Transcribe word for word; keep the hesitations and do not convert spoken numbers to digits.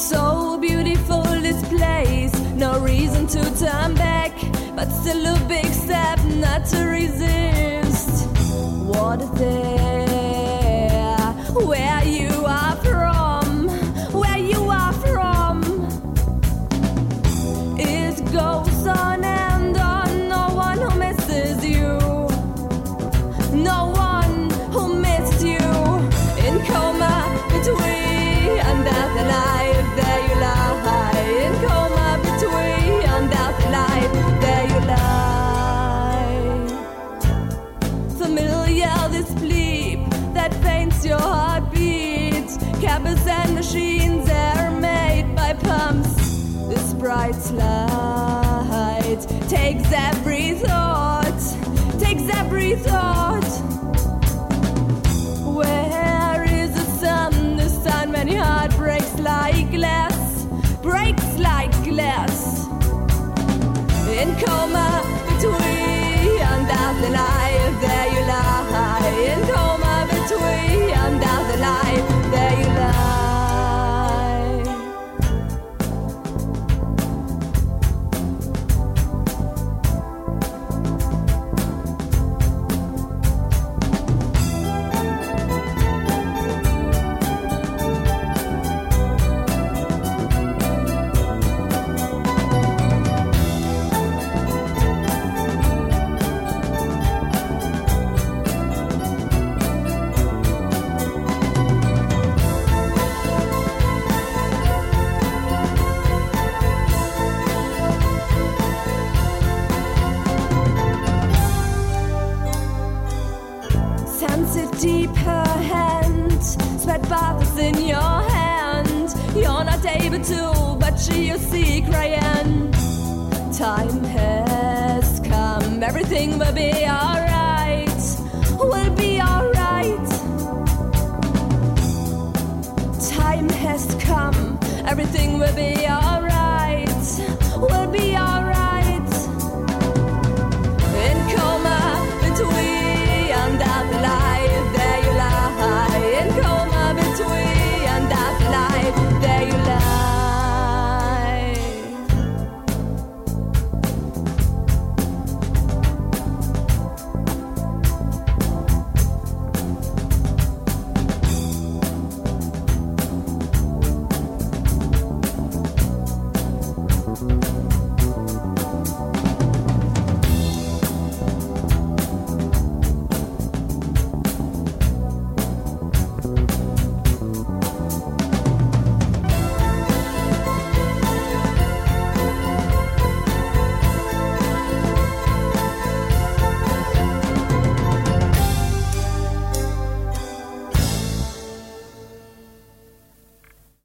So beautiful this place, no reason to turn back, but still a big step not to resist. What is there where you are from, where you are from? It goes on and on, no one who misses you, no one who missed you. In coma between and death and life, there you lie. In coma between and death and life, there you lie. Familiar this bleep that faints your heartbeat. Cabins and machines are made by pumps. This bright light takes every thought, takes every thought. Where is the sun this time when your heart breaks like glass, breaks like glass? In coma between and death and life, there you lie. In coma between and death and life, there you lie. Deep her hand, sweat baths in your hand. You're not able to, but she you see crying. Time has come, everything will be alright, will be alright. Time has come, everything will be alright, will be